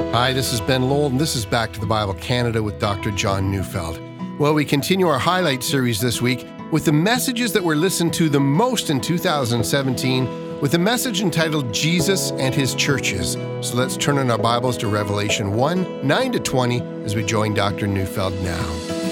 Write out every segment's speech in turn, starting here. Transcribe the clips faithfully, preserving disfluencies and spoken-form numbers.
Hi, this is Ben Lowell, and this is Back to the Bible Canada with Doctor John Neufeld. Well, we continue our highlight series this week with the messages that were listened to the most in two thousand seventeen, with a message entitled Jesus and His Churches. So let's turn in our Bibles to Revelation one, nine to twenty, as we join Doctor Neufeld now.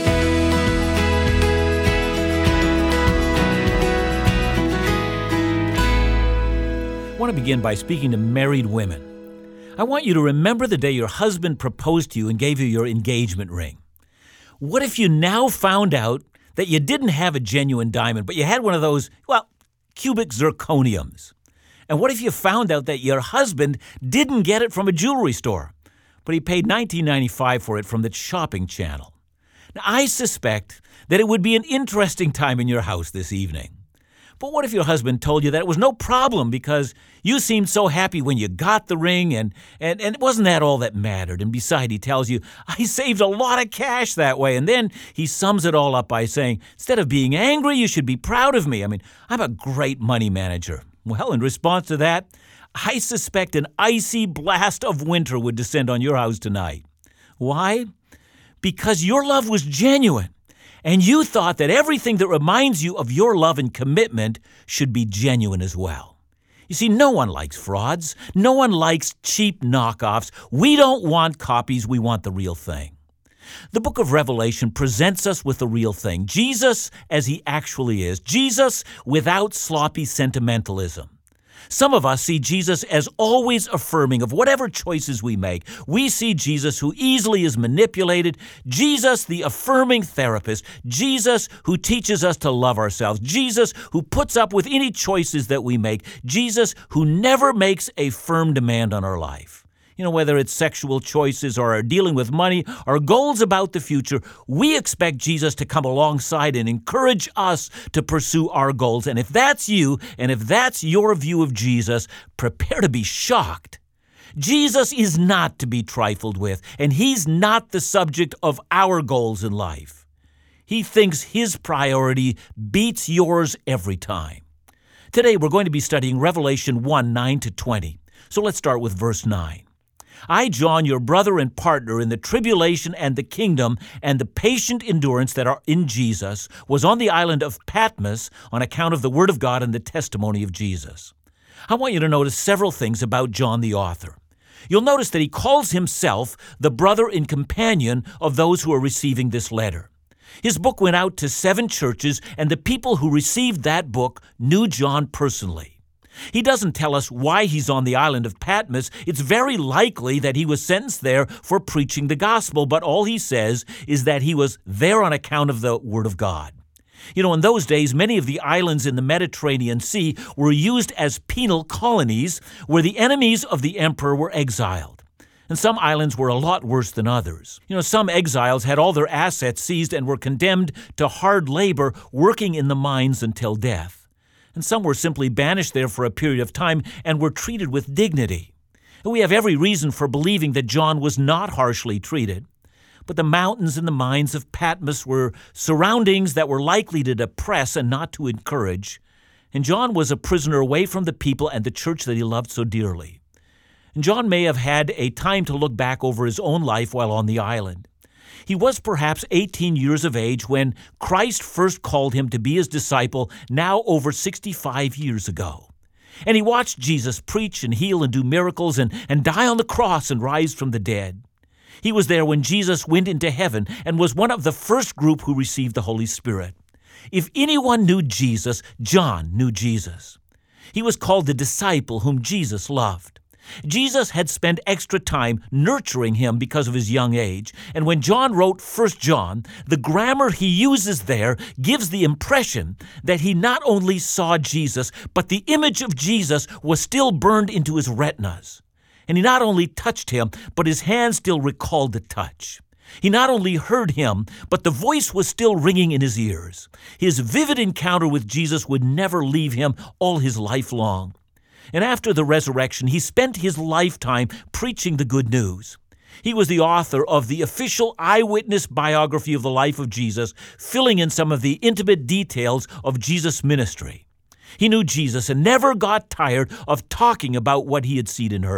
I want to begin by speaking to married women. I want you to remember the day your husband proposed to you and gave you your engagement ring. What if you now found out that you didn't have a genuine diamond, but you had one of those, well, cubic zirconiums? And what if you found out that your husband didn't get it from a jewelry store, but he paid nineteen ninety-five dollars for it from the shopping channel? Now, I suspect that it would be an interesting time in your house this evening. But what if your husband told you that it was no problem because you seemed so happy when you got the ring and, and, and it wasn't that all that mattered? And beside, he tells you, I saved a lot of cash that way. And then he sums it all up by saying, instead of being angry, you should be proud of me. I mean, I'm a great money manager. Well, in response to that, I suspect an icy blast of winter would descend on your house tonight. Why? Because your love was genuine. And you thought that everything that reminds you of your love and commitment should be genuine as well. You see, no one likes frauds. No one likes cheap knockoffs. We don't want copies. We want the real thing. The book of Revelation presents us with the real thing, Jesus as he actually is, Jesus without sloppy sentimentalism. Some of us see Jesus as always affirming of whatever choices we make. We see Jesus who easily is manipulated, Jesus the affirming therapist, Jesus who teaches us to love ourselves, Jesus who puts up with any choices that we make, Jesus who never makes a firm demand on our life. You know, whether it's sexual choices or our dealing with money or goals about the future, we expect Jesus to come alongside and encourage us to pursue our goals. And if that's you, and if that's your view of Jesus, prepare to be shocked. Jesus is not to be trifled with, and he's not the subject of our goals in life. He thinks his priority beats yours every time. Today, we're going to be studying Revelation one, nine to twenty. So let's start with verse nine. I, John, your brother and partner in the tribulation and the kingdom and the patient endurance that are in Jesus, was on the island of Patmos on account of the word of God and the testimony of Jesus. I want you to notice several things about John the author. You'll notice that he calls himself the brother and companion of those who are receiving this letter. His book went out to seven churches, and the people who received that book knew John personally. He doesn't tell us why he's on the island of Patmos. It's very likely that he was sentenced there for preaching the gospel, but all he says is that he was there on account of the word of God. You know, in those days, many of the islands in the Mediterranean Sea were used as penal colonies where the enemies of the emperor were exiled. And some islands were a lot worse than others. You know, some exiles had all their assets seized and were condemned to hard labor working in the mines until death. And some were simply banished there for a period of time and were treated with dignity. And we have every reason for believing that John was not harshly treated. But the mountains and the mines of Patmos were surroundings that were likely to depress and not to encourage. And John was a prisoner away from the people and the church that he loved so dearly. And John may have had a time to look back over his own life while on the island. He was perhaps eighteen years of age when Christ first called him to be his disciple, now over sixty-five years ago. And he watched Jesus preach and heal and do miracles and, and die on the cross and rise from the dead. He was there when Jesus went into heaven and was one of the first group who received the Holy Spirit. If anyone knew Jesus, John knew Jesus. He was called the disciple whom Jesus loved. Jesus had spent extra time nurturing him because of his young age. And when John wrote First John, the grammar he uses there gives the impression that he not only saw Jesus, but the image of Jesus was still burned into his retinas. And he not only touched him, but his hand still recalled the touch. He not only heard him, but the voice was still ringing in his ears. His vivid encounter with Jesus would never leave him all his life long. And after the resurrection, he spent his lifetime preaching the good news. He was the author of the official eyewitness biography of the life of Jesus, filling in some of the intimate details of Jesus' ministry. He knew Jesus and never got tired of talking about what he had seen and heard.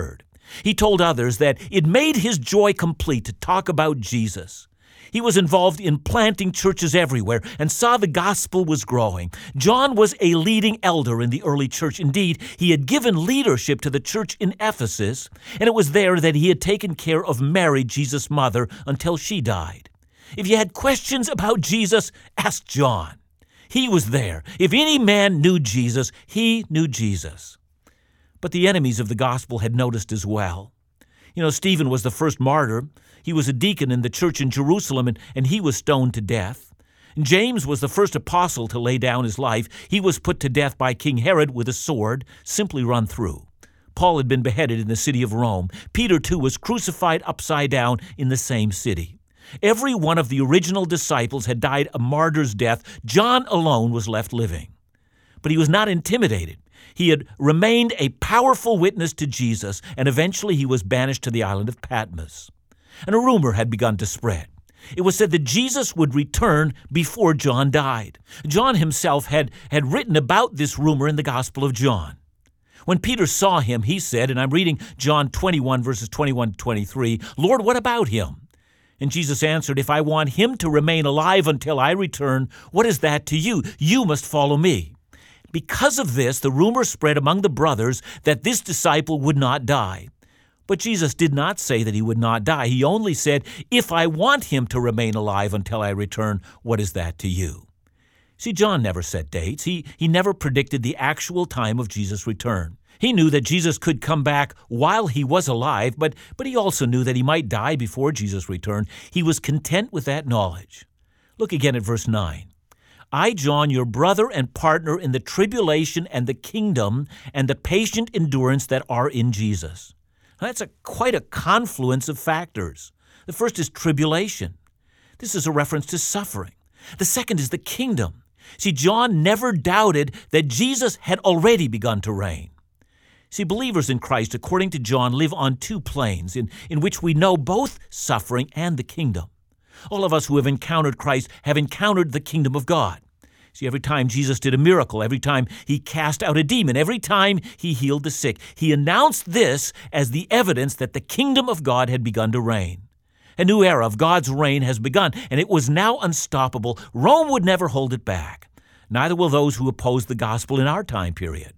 He told others that it made his joy complete to talk about Jesus. He was involved in planting churches everywhere and saw the gospel was growing. John was a leading elder in the early church. Indeed, he had given leadership to the church in Ephesus, and it was there that he had taken care of Mary, Jesus' mother, until she died. If you had questions about Jesus, ask John. He was there. If any man knew Jesus, he knew Jesus. But the enemies of the gospel had noticed as well. You know, Stephen was the first martyr. He was a deacon in the church in Jerusalem, and, and he was stoned to death. And James was the first apostle to lay down his life. He was put to death by King Herod with a sword, simply run through. Paul had been beheaded in the city of Rome. Peter, too, was crucified upside down in the same city. Every one of the original disciples had died a martyr's death. John alone was left living. But he was not intimidated. He had remained a powerful witness to Jesus, and eventually he was banished to the island of Patmos. And a rumor had begun to spread. It was said that Jesus would return before John died. John himself had, had written about this rumor in the Gospel of John. When Peter saw him, he said, and I'm reading John twenty-one, verses twenty-one to twenty-three, "Lord, what about him?" And Jesus answered, "If I want him to remain alive until I return, what is that to you? You must follow me." Because of this, the rumor spread among the brothers that this disciple would not die. But Jesus did not say that he would not die. He only said, "If I want him to remain alive until I return, what is that to you?" See, John never set dates. He, he never predicted the actual time of Jesus' return. He knew that Jesus could come back while he was alive, but, but he also knew that he might die before Jesus' return. He was content with that knowledge. Look again at verse nine. "I, John, your brother and partner in the tribulation and the kingdom and the patient endurance that are in Jesus." Now, that's a, quite a confluence of factors. The first is tribulation. This is a reference to suffering. The second is the kingdom. See, John never doubted that Jesus had already begun to reign. See, believers in Christ, according to John, live on two planes in, in which we know both suffering and the kingdom. All of us who have encountered Christ have encountered the kingdom of God. See, every time Jesus did a miracle, every time he cast out a demon, every time he healed the sick, he announced this as the evidence that the kingdom of God had begun to reign. A new era of God's reign has begun, and it was now unstoppable. Rome would never hold it back. Neither will those who oppose the gospel in our time period.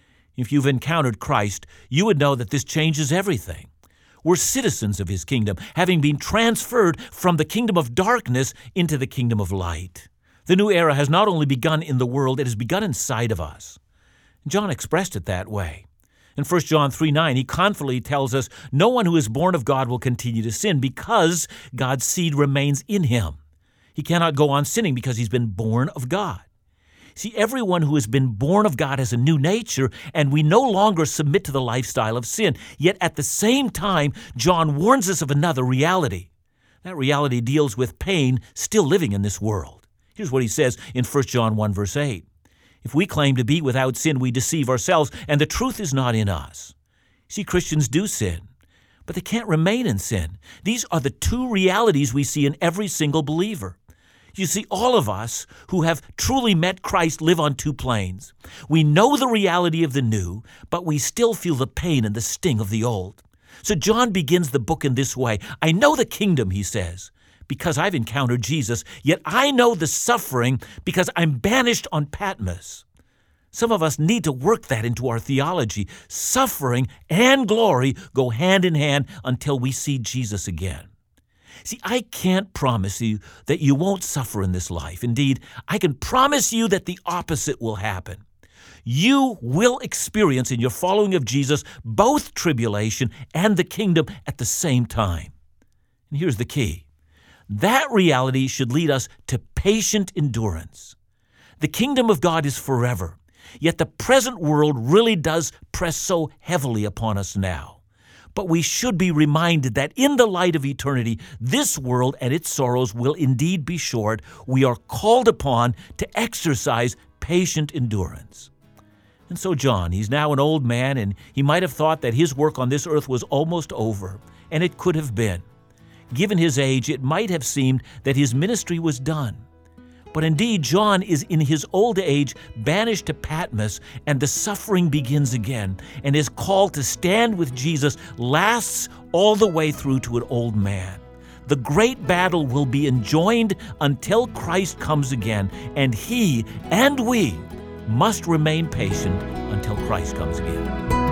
If you've encountered Christ, you would know that this changes everything. We're citizens of his kingdom, having been transferred from the kingdom of darkness into the kingdom of light. The new era has not only begun in the world, it has begun inside of us. John expressed it that way. In First John three nine, he confidently tells us, "No one who is born of God will continue to sin because God's seed remains in him." He cannot go on sinning because he's been born of God. See, everyone who has been born of God has a new nature, and we no longer submit to the lifestyle of sin. Yet at the same time, John warns us of another reality. That reality deals with pain still living in this world. Here's what he says in First John one, verse eight. "If we claim to be without sin, we deceive ourselves, and the truth is not in us." See, Christians do sin, but they can't remain in sin. These are the two realities we see in every single believer. You see, all of us who have truly met Christ live on two planes. We know the reality of the new, but we still feel the pain and the sting of the old. So John begins the book in this way. "I know the kingdom," he says, "because I've encountered Jesus, yet I know the suffering because I'm banished on Patmos." Some of us need to work that into our theology. Suffering and glory go hand in hand until we see Jesus again. See, I can't promise you that you won't suffer in this life. Indeed, I can promise you that the opposite will happen. You will experience in your following of Jesus both tribulation and the kingdom at the same time. And here's the key. That reality should lead us to patient endurance. The kingdom of God is forever, yet the present world really does press so heavily upon us now. But we should be reminded that in the light of eternity, this world and its sorrows will indeed be short. We are called upon to exercise patient endurance. And so John, he's now an old man, and he might have thought that his work on this earth was almost over, and it could have been. Given his age, it might have seemed that his ministry was done. But indeed, John is in his old age banished to Patmos, and the suffering begins again, and his call to stand with Jesus lasts all the way through to an old man. The great battle will be enjoined until Christ comes again, and he and we must remain patient until Christ comes again.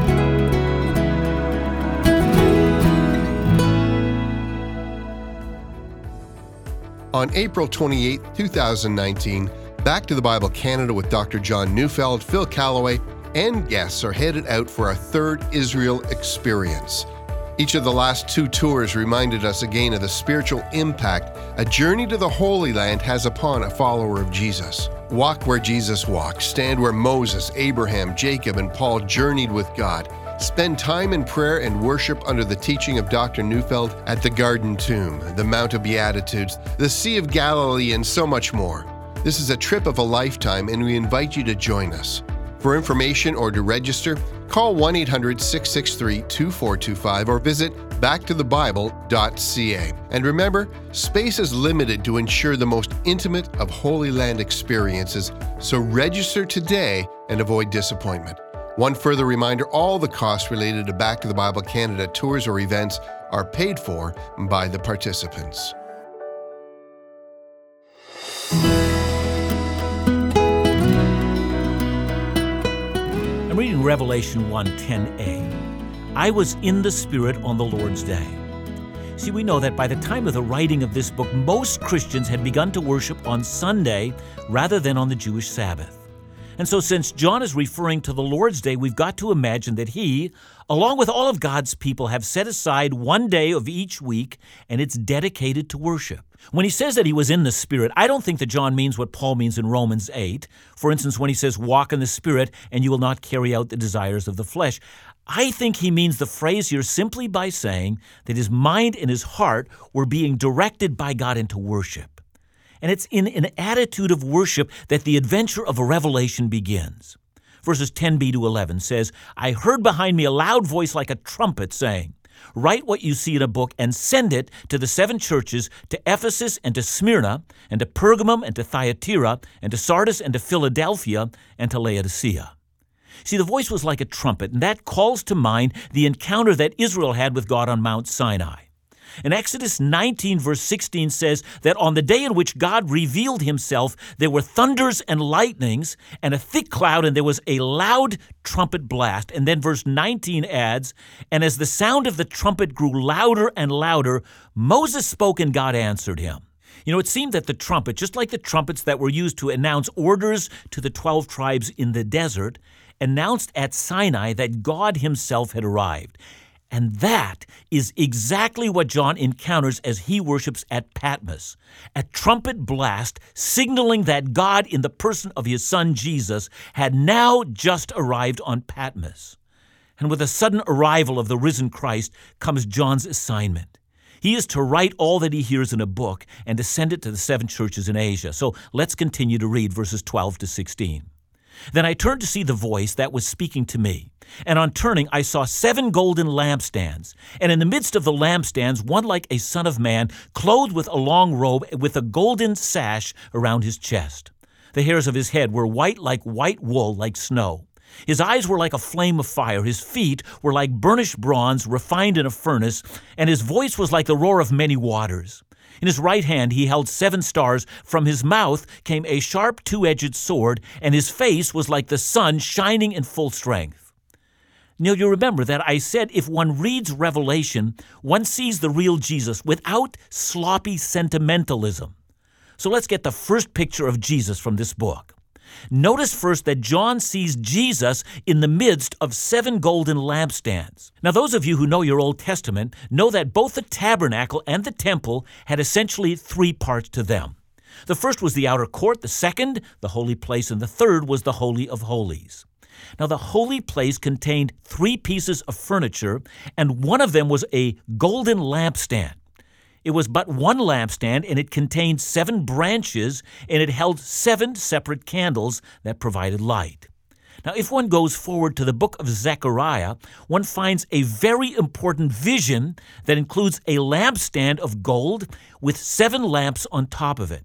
On April twenty-eighth, two thousand nineteen, Back to the Bible Canada with Doctor John Neufeld, Phil Callaway, and guests are headed out for our third Israel experience. Each of the last two tours reminded us again of the spiritual impact a journey to the Holy Land has upon a follower of Jesus. Walk where Jesus walked, stand where Moses, Abraham, Jacob, and Paul journeyed with God. Spend time in prayer and worship under the teaching of Doctor Neufeld at the Garden Tomb, the Mount of Beatitudes, the Sea of Galilee, and so much more. This is a trip of a lifetime, and we invite you to join us. For information or to register, call one eight hundred, six six three, two four two five or visit back to the bible dot c a. And remember, space is limited to ensure the most intimate of Holy Land experiences, so register today and avoid disappointment. One further reminder, all the costs related to Back to the Bible Canada tours or events are paid for by the participants. I'm reading Revelation one ten a. I was in the Spirit on the Lord's day. See, we know that by the time of the writing of this book, most Christians had begun to worship on Sunday rather than on the Jewish Sabbath. And so since John is referring to the Lord's Day, we've got to imagine that he, along with all of God's people, have set aside one day of each week, and it's dedicated to worship. When he says that he was in the Spirit, I don't think that John means what Paul means in Romans eight. For instance, when he says, walk in the Spirit, and you will not carry out the desires of the flesh. I think he means the phrase here simply by saying that his mind and his heart were being directed by God into worship. And it's in an attitude of worship that the adventure of a revelation begins. Verses ten b to eleven says, I heard behind me a loud voice like a trumpet saying, write what you see in a book and send it to the seven churches, to Ephesus and to Smyrna, and to Pergamum and to Thyatira, and to Sardis and to Philadelphia, and to Laodicea. See, the voice was like a trumpet, and that calls to mind the encounter that Israel had with God on Mount Sinai. And Exodus nineteen verse sixteen says that on the day in which God revealed himself, there were thunders and lightnings and a thick cloud, and there was a loud trumpet blast. And then verse nineteen adds, and as the sound of the trumpet grew louder and louder, Moses spoke and God answered him. You know, it seemed that the trumpet, just like the trumpets that were used to announce orders to the twelve tribes in the desert, announced at Sinai that God himself had arrived. And that is exactly what John encounters as he worships at Patmos, a trumpet blast signaling that God, in the person of his son Jesus, had now just arrived on Patmos. And with the sudden arrival of the risen Christ comes John's assignment. He is to write all that he hears in a book and to send it to the seven churches in Asia. So let's continue to read verses twelve to sixteen. Then I turned to see the voice that was speaking to me. And on turning, I saw seven golden lampstands. And in the midst of the lampstands, one like a son of man, clothed with a long robe, with a golden sash around his chest. The hairs of his head were white like white wool, like snow. His eyes were like a flame of fire. His feet were like burnished bronze, refined in a furnace. And his voice was like the roar of many waters. In his right hand he held seven stars. From his mouth came a sharp two-edged sword, and his face was like the sun shining in full strength. Now you remember that I said if one reads Revelation, one sees the real Jesus without sloppy sentimentalism. So let's get the first picture of Jesus from this book. Notice first that John sees Jesus in the midst of seven golden lampstands. Now, those of you who know your Old Testament know that both the tabernacle and the temple had essentially three parts to them. The first was the outer court, the second, the holy place, and the third was the Holy of Holies. Now, the holy place contained three pieces of furniture, and one of them was a golden lampstand. It was but one lampstand, and it contained seven branches, and it held seven separate candles that provided light. Now, if one goes forward to the book of Zechariah, one finds a very important vision that includes a lampstand of gold with seven lamps on top of it.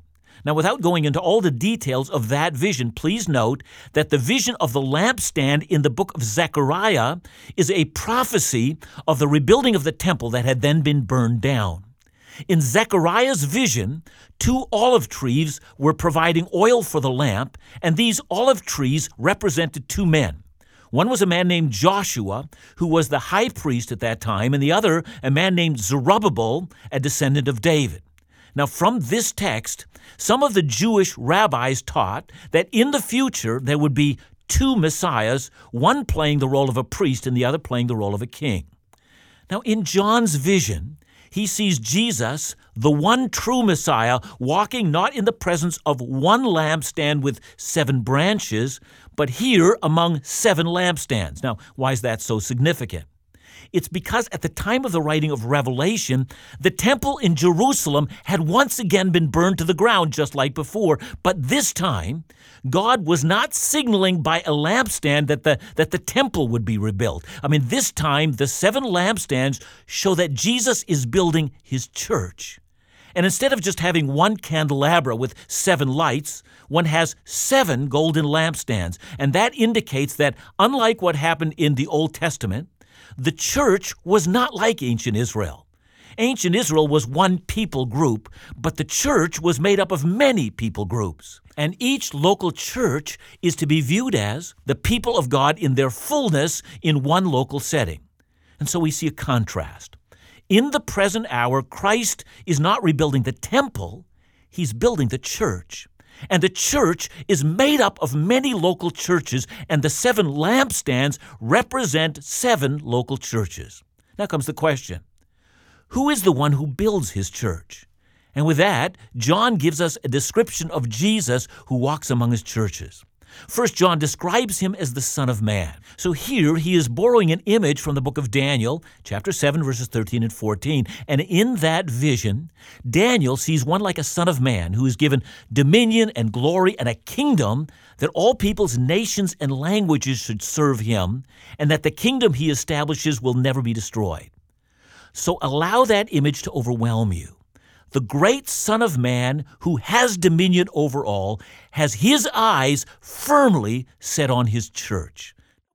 Now, without going into all the details of that vision, please note that the vision of the lampstand in the book of Zechariah is a prophecy of the rebuilding of the temple that had then been burned down. In Zechariah's vision, two olive trees were providing oil for the lamp, and these olive trees represented two men. One was a man named Joshua, who was the high priest at that time, and the other a man named Zerubbabel, a descendant of David. Now, from this text, some of the Jewish rabbis taught that in the future there would be two messiahs, one playing the role of a priest and the other playing the role of a king. Now, in John's vision, he sees Jesus, the one true Messiah, walking not in the presence of one lampstand with seven branches, but here among seven lampstands. Now, why is that so significant? It's because at the time of the writing of Revelation, the temple in Jerusalem had once again been burned to the ground, just like before. But this time, God was not signaling by a lampstand that the, that the temple would be rebuilt. I mean, this time, the seven lampstands show that Jesus is building his church. And instead of just having one candelabra with seven lights, one has seven golden lampstands. And that indicates that, unlike what happened in the Old Testament, the church was not like ancient Israel. Ancient Israel was one people group, but the church was made up of many people groups. And each local church is to be viewed as the people of God in their fullness in one local setting. And so we see a contrast. In the present hour, Christ is not rebuilding the temple, he's building the church. And the church is made up of many local churches, and the seven lampstands represent seven local churches. Now comes the question, who is the one who builds his church? And with that, John gives us a description of Jesus who walks among his churches. First, John describes him as the Son of Man. So here he is borrowing an image from the book of Daniel, chapter seven, verses thirteen and fourteen. And in that vision, Daniel sees one like a son of man who is given dominion and glory and a kingdom that all peoples, nations, and languages should serve him, and that the kingdom he establishes will never be destroyed. So allow that image to overwhelm you. The great Son of Man, who has dominion over all, has his eyes firmly set on his church.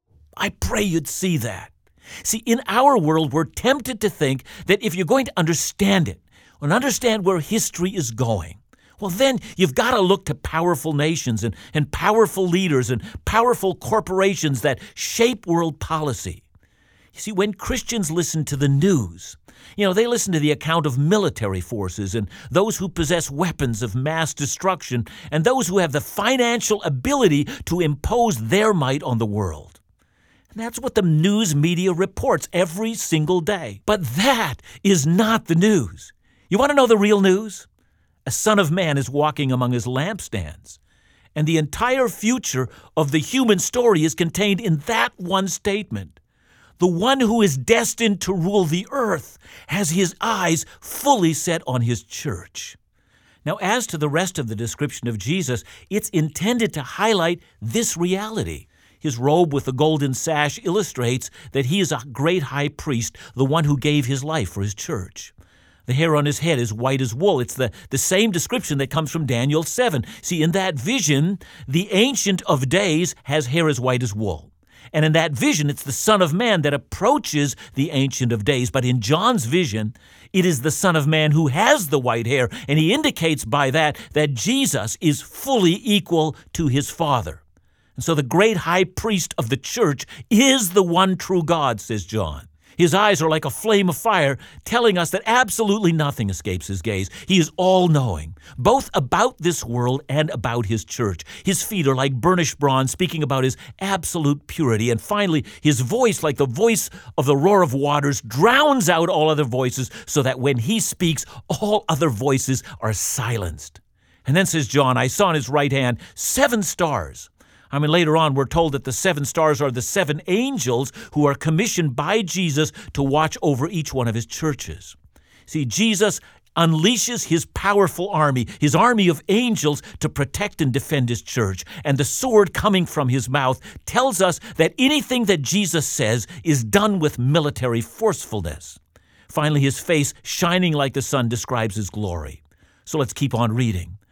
I pray you'd see that. See, in our world, we're tempted to think that if you're going to understand it and understand where history is going, well, then you've got to look to powerful nations and, and powerful leaders and powerful corporations that shape world policy. You see, when Christians listen to the news, you know, they listen to the account of military forces and those who possess weapons of mass destruction and those who have the financial ability to impose their might on the world. And that's what the news media reports every single day. But that is not the news. You want to know the real news? A son of man is walking among his lampstands. And the entire future of the human story is contained in that one statement. The one who is destined to rule the earth has his eyes fully set on his church. Now, as to the rest of the description of Jesus, it's intended to highlight this reality. His robe with the golden sash illustrates that he is a great high priest, the one who gave his life for his church. The hair on his head is white as wool. It's the, the same description that comes from Daniel seven. See, in that vision, the Ancient of Days has hair as white as wool. And in that vision, it's the Son of Man that approaches the Ancient of Days. But in John's vision, it is the Son of Man who has the white hair. And he indicates by that that Jesus is fully equal to his Father. And so the great high priest of the church is the one true God, says John. His eyes are like a flame of fire, telling us that absolutely nothing escapes his gaze. He is all-knowing, both about this world and about his church. His feet are like burnished bronze, speaking about his absolute purity. And finally, his voice, like the voice of the roar of waters, drowns out all other voices, so that when he speaks, all other voices are silenced. And then says John, I saw in his right hand seven stars. I mean, later on, we're told that the seven stars are the seven angels who are commissioned by Jesus to watch over each one of his churches. See, Jesus unleashes his powerful army, his army of angels, to protect and defend his church. And the sword coming from his mouth tells us that anything that Jesus says is done with military forcefulness. Finally, his face, shining like the sun, describes his glory. So let's keep on reading.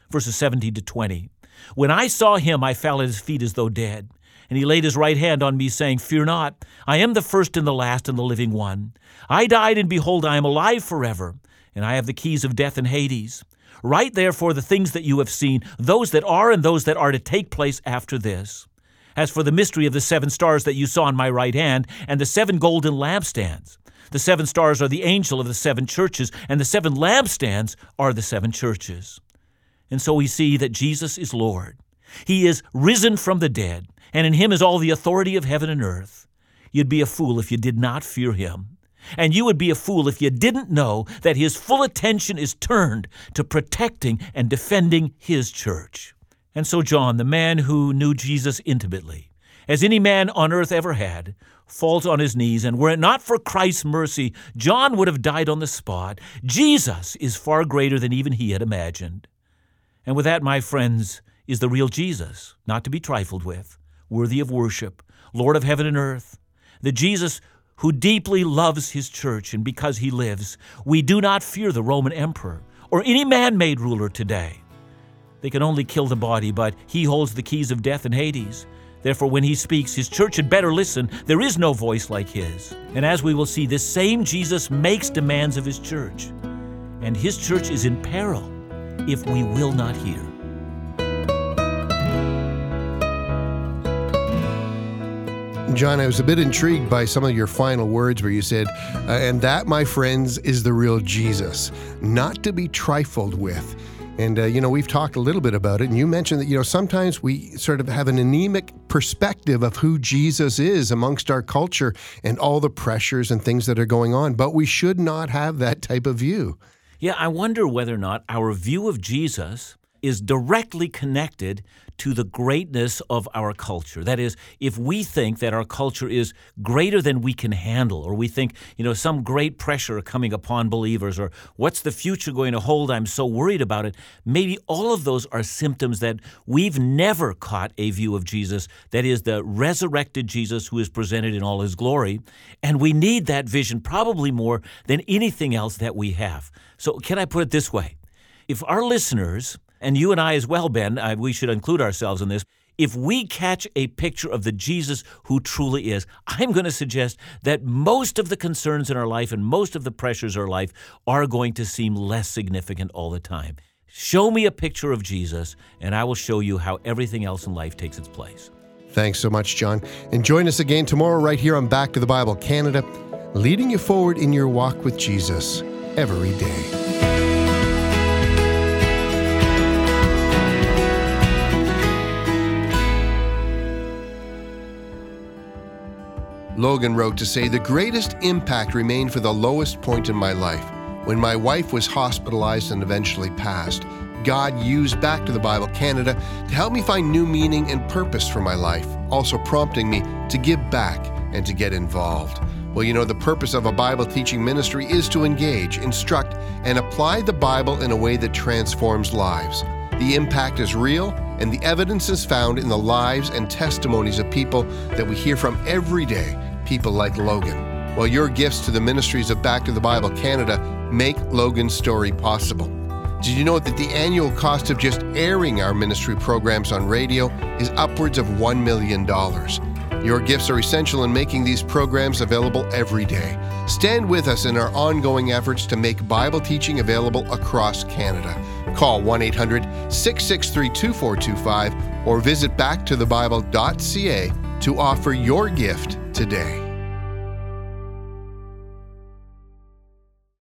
verses seventeen to twenty. When I saw him, I fell at his feet as though dead. And he laid his right hand on me, saying, Fear not, I am the first and the last and the living one. I died, and behold, I am alive forever, and I have the keys of death and Hades. Write therefore the things that you have seen, those that are and those that are to take place after this. As for the mystery of the seven stars that you saw in my right hand, and the seven golden lampstands, the seven stars are the angel of the seven churches, and the seven lampstands are the seven churches. And so we see that Jesus is Lord. He is risen from the dead, and in him is all the authority of heaven and earth. You'd be a fool if you did not fear him. And you would be a fool if you didn't know that his full attention is turned to protecting and defending his church. And so John, the man who knew Jesus intimately, as any man on earth ever had, falls on his knees, and were it not for Christ's mercy, John would have died on the spot. Jesus is far greater than even he had imagined. And with that, my friends, is the real Jesus, not to be trifled with, worthy of worship, Lord of heaven and earth, the Jesus who deeply loves his church, and because he lives, we do not fear the Roman emperor or any man-made ruler today. They can only kill the body, but he holds the keys of death and Hades. Therefore, when he speaks, his church had better listen. There is no voice like his. And as we will see, this same Jesus makes demands of his church, and his church is in peril if we will not hear. John, I was a bit intrigued by some of your final words where you said, uh, and that, my friends, is the real Jesus, not to be trifled with. And, uh, you know, we've talked a little bit about it, and you mentioned that, you know, sometimes we sort of have an anemic perspective of who Jesus is amongst our culture and all the pressures and things that are going on, but we should not have that type of view. Yeah, I wonder whether or not our view of Jesus is directly connected to the greatness of our culture. That is, if we think that our culture is greater than we can handle, or we think, you know, some great pressure coming upon believers, or what's the future going to hold, I'm so worried about it, maybe all of those are symptoms that we've never caught a view of Jesus, that is the resurrected Jesus who is presented in all his glory, and we need that vision probably more than anything else that we have. So can I put it this way? If our listeners, and you and I as well, Ben, uh, we should include ourselves in this, if we catch a picture of the Jesus who truly is, I'm going to suggest that most of the concerns in our life and most of the pressures in our life are going to seem less significant all the time. Show me a picture of Jesus, and I will show you how everything else in life takes its place. Thanks so much, John. And join us again tomorrow right here on Back to the Bible Canada, leading you forward in your walk with Jesus every day. Logan wrote to say, the greatest impact remained for the lowest point in my life. When my wife was hospitalized and eventually passed, God used Back to the Bible Canada to help me find new meaning and purpose for my life, also prompting me to give back and to get involved. Well, you know, the purpose of a Bible teaching ministry is to engage, instruct, and apply the Bible in a way that transforms lives. The impact is real, and the evidence is found in the lives and testimonies of people that we hear from every day, people like Logan. Well, your gifts to the ministries of Back to the Bible Canada make Logan's story possible. Did you know that the annual cost of just airing our ministry programs on radio is upwards of one million dollars? Your gifts are essential in making these programs available every day. Stand with us in our ongoing efforts to make Bible teaching available across Canada. Call one eight hundred, six six three, two four two five or visit back to the bible dot c a to offer your gift today.